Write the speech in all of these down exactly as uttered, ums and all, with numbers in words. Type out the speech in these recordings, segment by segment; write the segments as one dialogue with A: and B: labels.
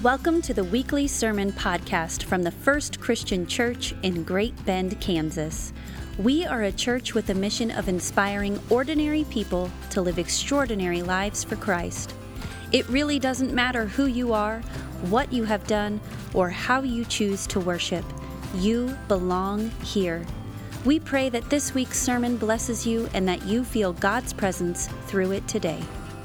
A: Welcome to the weekly sermon podcast from the First Christian Church in Great Bend, Kansas. We are a church with a mission of inspiring ordinary people to live extraordinary lives for Christ. It really doesn't matter who you are, what you have done, or how you choose to worship. You belong here. We pray that this week's sermon blesses you and that you feel God's presence through it today.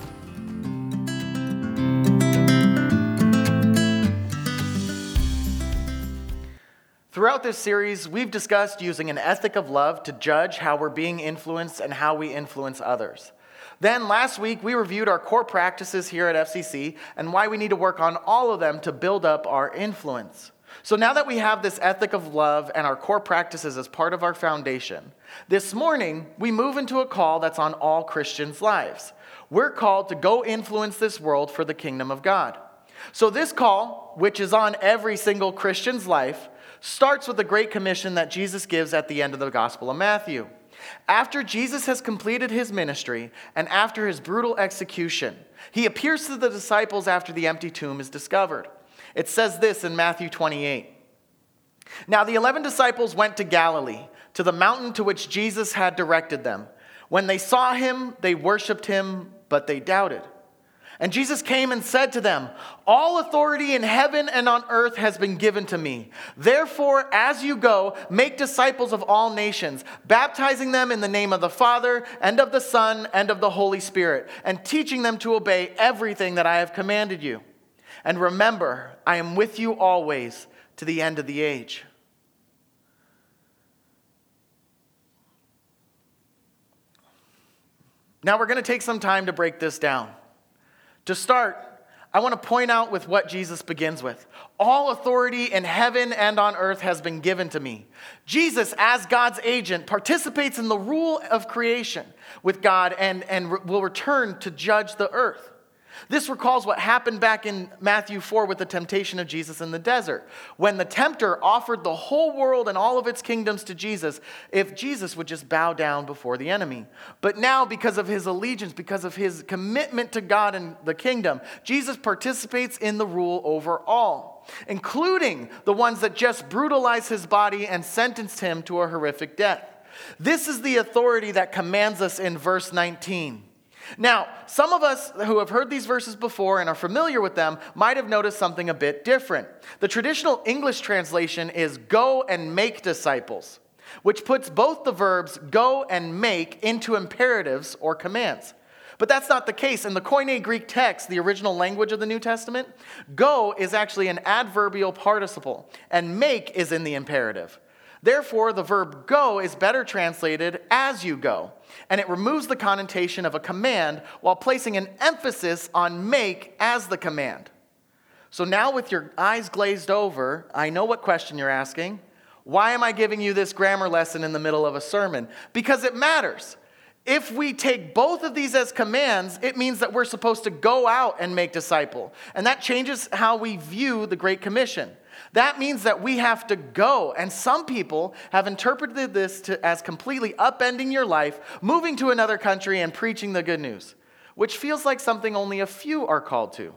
B: Throughout this series, we've discussed using an ethic of love to judge how we're being influenced and how we influence others. Then last week, we reviewed our core practices here at F C C and why we need to work on all of them to build up our influence. So now that we have this ethic of love and our core practices as part of our foundation, this morning, we move into a call that's on all Christians' lives. We're called to go influence this world for the kingdom of God. So this call, which is on every single Christian's life, starts with the Great Commission that Jesus gives at the end of the Gospel of Matthew. After Jesus has completed his ministry and after his brutal execution, he appears to the disciples after the empty tomb is discovered. It says this in Matthew twenty-eight. Now the eleven disciples went to Galilee, to the mountain to which Jesus had directed them. When they saw him, they worshipped him, but they doubted. And Jesus came and said to them, "All authority in heaven and on earth has been given to me. Therefore, as you go, make disciples of all nations, baptizing them in the name of the Father and of the Son and of the Holy Spirit, and teaching them to obey everything that I have commanded you. And remember, I am with you always to the end of the age." Now we're going to take some time to break this down. To start, I want to point out with what Jesus begins with. All authority in heaven and on earth has been given to me. Jesus, as God's agent, participates in the rule of creation with God and, and re- will return to judge the earth. This recalls what happened back in Matthew four with the temptation of Jesus in the desert, when the tempter offered the whole world and all of its kingdoms to Jesus if Jesus would just bow down before the enemy. But now, because of his allegiance, because of his commitment to God and the kingdom, Jesus participates in the rule over all, including the ones that just brutalized his body and sentenced him to a horrific death. This is the authority that commands us in verse nineteen. Now, some of us who have heard these verses before and are familiar with them might have noticed something a bit different. The traditional English translation is "go and make disciples," which puts both the verbs go and make into imperatives or commands. But that's not the case. In the Koine Greek text, the original language of the New Testament, go is actually an adverbial participle, and make is in the imperative. Therefore, the verb go is better translated as you go, and it removes the connotation of a command while placing an emphasis on make as the command. So now with your eyes glazed over, I know what question you're asking. Why am I giving you this grammar lesson in the middle of a sermon? Because it matters. If we take both of these as commands, it means that we're supposed to go out and make disciples, and that changes how we view the Great Commission. That means that we have to go, and some people have interpreted this to, as completely upending your life, moving to another country and preaching the good news, which feels like something only a few are called to.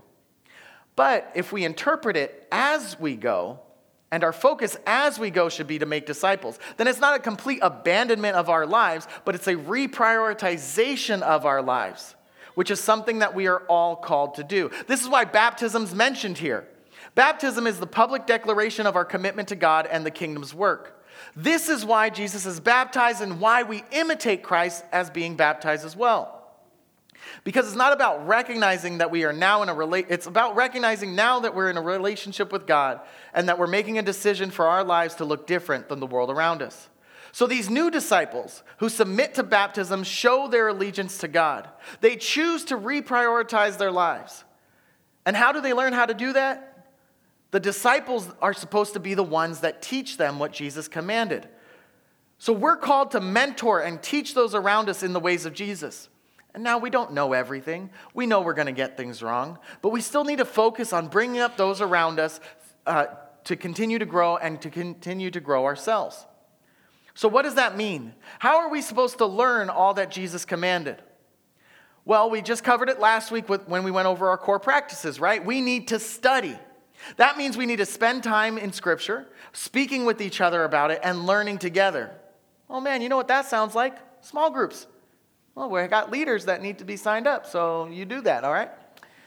B: But if we interpret it as we go, and our focus as we go should be to make disciples, then it's not a complete abandonment of our lives, but it's a reprioritization of our lives, which is something that we are all called to do. This is why baptism's mentioned here. Baptism is the public declaration of our commitment to God and the kingdom's work. This is why Jesus is baptized and why we imitate Christ as being baptized as well. Because it's not about recognizing that we are now in a rela- it's about recognizing now that we're in a relationship with God and that we're making a decision for our lives to look different than the world around us. So these new disciples who submit to baptism show their allegiance to God. They choose to reprioritize their lives. And how do they learn how to do that? The disciples are supposed to be the ones that teach them what Jesus commanded. So we're called to mentor and teach those around us in the ways of Jesus. And now we don't know everything. We know we're going to get things wrong. But we still need to focus on bringing up those around us uh, to continue to grow and to continue to grow ourselves. So what does that mean? How are we supposed to learn all that Jesus commanded? Well, we just covered it last week with, when we went over our core practices, right? We need to study. That means we need to spend time in Scripture, speaking with each other about it, and learning together. Oh man, you know what that sounds like? Small groups. Well, we got leaders that need to be signed up, so you do that, all right?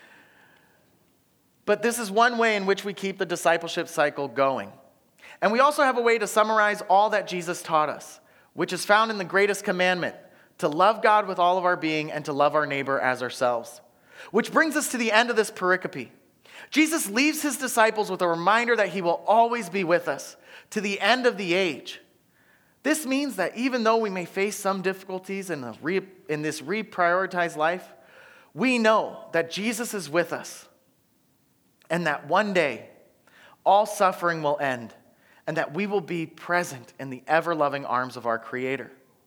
B: But this is one way in which we keep the discipleship cycle going. And we also have a way to summarize all that Jesus taught us, which is found in the greatest commandment, to love God with all of our being and to love our neighbor as ourselves. Which brings us to the end of this pericope. Jesus leaves his disciples with a reminder that he will always be with us to the end of the age. This means that even though we may face some difficulties in, the re, in this reprioritized life, we know that Jesus is with us and that one day all suffering will end and that we will be present in the ever-loving arms of our Creator.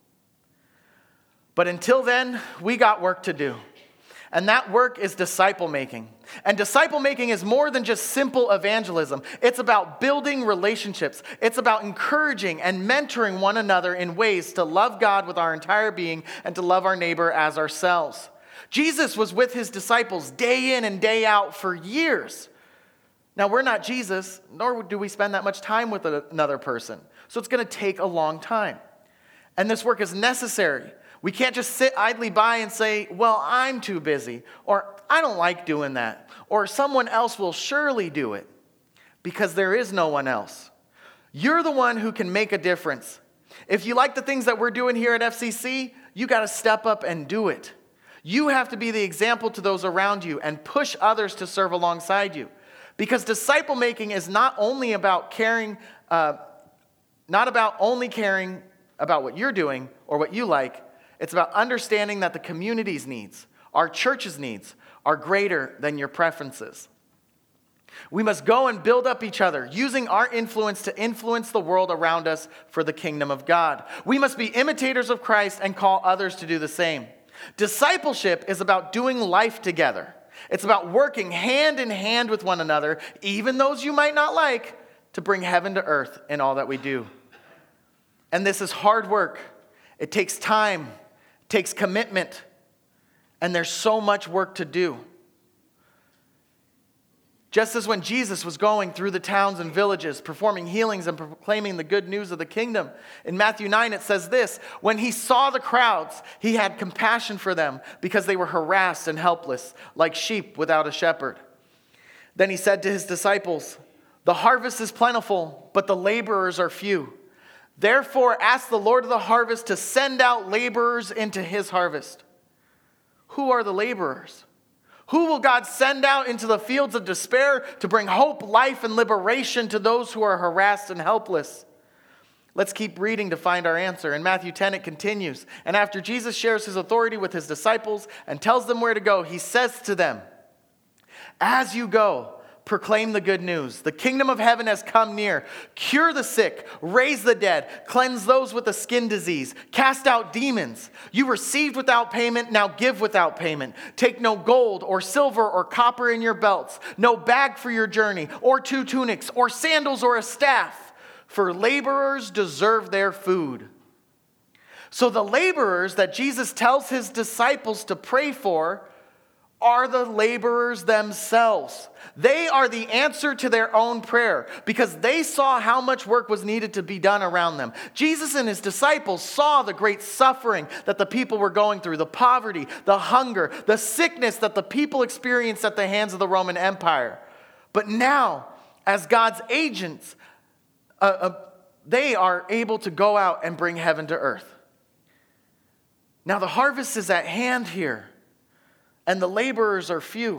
B: But until then, we got work to do. And that work is disciple making. And disciple making is more than just simple evangelism. It's about building relationships. It's about encouraging and mentoring one another in ways to love God with our entire being and to love our neighbor as ourselves. Jesus was with his disciples day in and day out for years. Now, we're not Jesus, nor do we spend that much time with another person. So it's going to take a long time. And this work is necessary. We can't just sit idly by and say, well, I'm too busy, or I don't like doing that, or someone else will surely do it, because there is no one else. You're the one who can make a difference. If you like the things that we're doing here at F C C, you got to step up and do it. You have to be the example to those around you and push others to serve alongside you. Because disciple making is not only about caring, uh, not about only caring about what you're doing or what you like. It's about understanding that the community's needs, our church's needs, are greater than your preferences. We must go and build up each other, using our influence to influence the world around us for the kingdom of God. We must be imitators of Christ and call others to do the same. Discipleship is about doing life together. It's about working hand in hand with one another, even those you might not like, to bring heaven to earth in all that we do. And this is hard work. It takes time. Takes commitment, and there's so much work to do. Just as when Jesus was going through the towns and villages, performing healings and proclaiming the good news of the kingdom, in Matthew nine it says this, when he saw the crowds, he had compassion for them because they were harassed and helpless, like sheep without a shepherd. Then he said to his disciples, the harvest is plentiful, but the laborers are few. Therefore, ask the Lord of the harvest to send out laborers into his harvest. Who are the laborers? Who will God send out into the fields of despair to bring hope, life, and liberation to those who are harassed and helpless? Let's keep reading to find our answer. In Matthew ten, it continues. And after Jesus shares his authority with his disciples and tells them where to go, he says to them, as you go, proclaim the good news. The kingdom of heaven has come near. Cure the sick, raise the dead, cleanse those with a skin disease, cast out demons. You received without payment, now give without payment. Take no gold or silver or copper in your belts, no bag for your journey, or two tunics, or sandals or a staff, for laborers deserve their food. So the laborers that Jesus tells his disciples to pray for are the laborers themselves. They are the answer to their own prayer because they saw how much work was needed to be done around them. Jesus and his disciples saw the great suffering that the people were going through, the poverty, the hunger, the sickness that the people experienced at the hands of the Roman Empire. But now, as God's agents, uh, uh, they are able to go out and bring heaven to earth. Now the harvest is at hand here, and the laborers are few.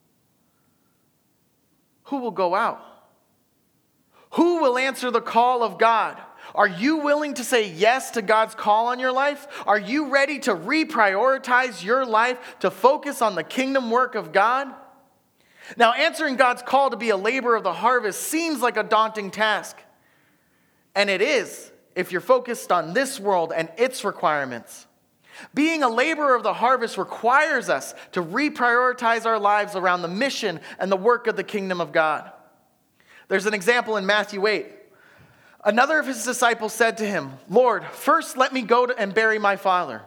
B: Who will go out? Who will answer the call of God? Are you willing to say yes to God's call on your life? Are you ready to reprioritize your life to focus on the kingdom work of God? Now, answering God's call to be a laborer of the harvest seems like a daunting task. And it is if you're focused on this world and its requirements. Being a laborer of the harvest requires us to reprioritize our lives around the mission and the work of the kingdom of God. There's an example in Matthew eight. Another of his disciples said to him, Lord, first let me go to and bury my father.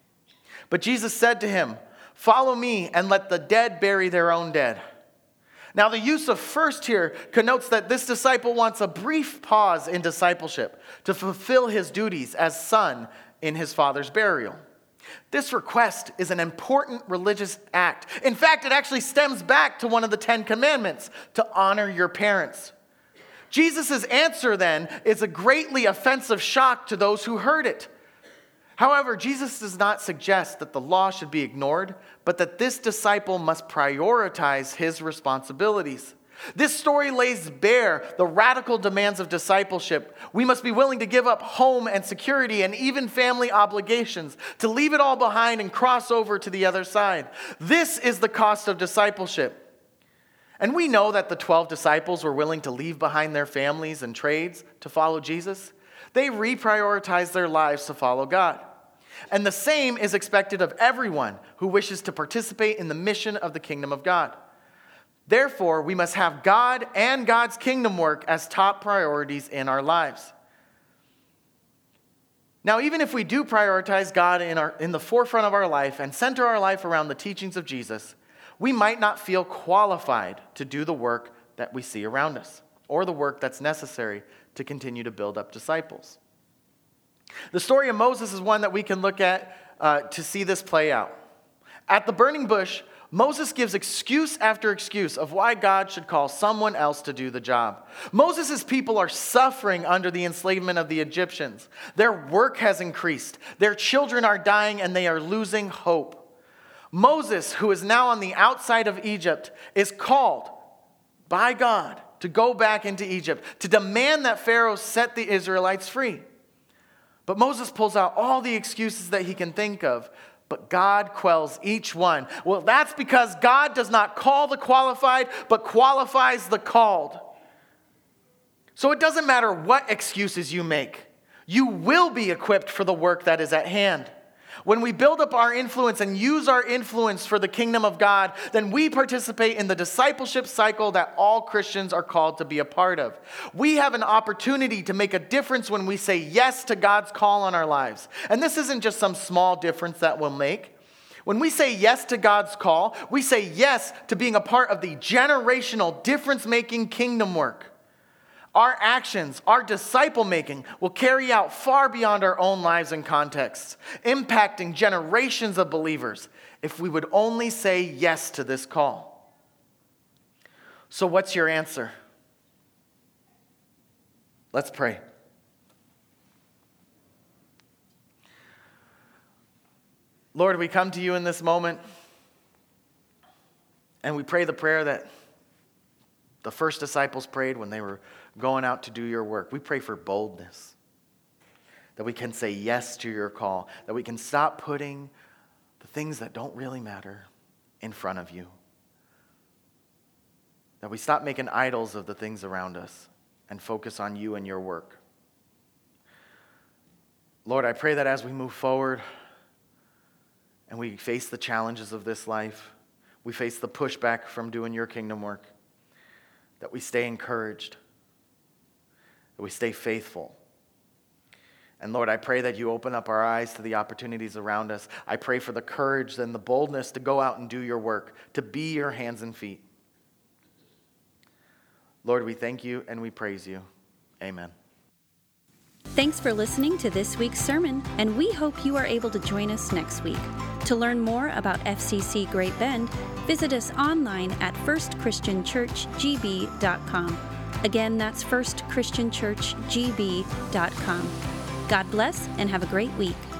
B: But Jesus said to him, follow me and let the dead bury their own dead. Now, the use of first here connotes that this disciple wants a brief pause in discipleship to fulfill his duties as son in his father's burial. This request is an important religious act. In fact, it actually stems back to one of the Ten Commandments, to honor your parents. Jesus' answer then is a greatly offensive shock to those who heard it. However, Jesus does not suggest that the law should be ignored, but that this disciple must prioritize his responsibilities. This story lays bare the radical demands of discipleship. We must be willing to give up home and security and even family obligations, to leave it all behind and cross over to the other side. This is the cost of discipleship. And we know that the twelve disciples were willing to leave behind their families and trades to follow Jesus. They reprioritized their lives to follow God. And the same is expected of everyone who wishes to participate in the mission of the kingdom of God. Therefore, we must have God and God's kingdom work as top priorities in our lives. Now, even if we do prioritize God in, our, in the forefront of our life and center our life around the teachings of Jesus, we might not feel qualified to do the work that we see around us, or the work that's necessary to continue to build up disciples. The story of Moses is one that we can look at uh, to see this play out. At the burning bush, Moses gives excuse after excuse of why God should call someone else to do the job. Moses' people are suffering under the enslavement of the Egyptians. Their work has increased. Their children are dying and they are losing hope. Moses, who is now on the outside of Egypt, is called by God to go back into Egypt, to demand that Pharaoh set the Israelites free. But Moses pulls out all the excuses that he can think of, but God quells each one. Well, that's because God does not call the qualified, but qualifies the called. So it doesn't matter what excuses you make. You will be equipped for the work that is at hand. When we build up our influence and use our influence for the kingdom of God, then we participate in the discipleship cycle that all Christians are called to be a part of. We have an opportunity to make a difference when we say yes to God's call on our lives. And this isn't just some small difference that we'll make. When we say yes to God's call, we say yes to being a part of the generational, difference-making kingdom work. Our actions, our disciple-making will carry out far beyond our own lives and contexts, impacting generations of believers if we would only say yes to this call. So what's your answer? Let's pray. Lord, we come to you in this moment, and we pray the prayer that the first disciples prayed when they were going out to do your work. We pray for boldness, that we can say yes to your call, that we can stop putting the things that don't really matter in front of you, that we stop making idols of the things around us and focus on you and your work. Lord, I pray that as we move forward and we face the challenges of this life, we face the pushback from doing your kingdom work, that we stay encouraged, that we stay faithful. And Lord, I pray that you open up our eyes to the opportunities around us. I pray for the courage and the boldness to go out and do your work, to be your hands and feet. Lord, we thank you and we praise you. Amen.
A: Thanks for listening to this week's sermon, and we hope you are able to join us next week. To learn more about F C C Great Bend, visit us online at first christian church g b dot com. Again, that's first christian church g b dot com. God bless and have a great week.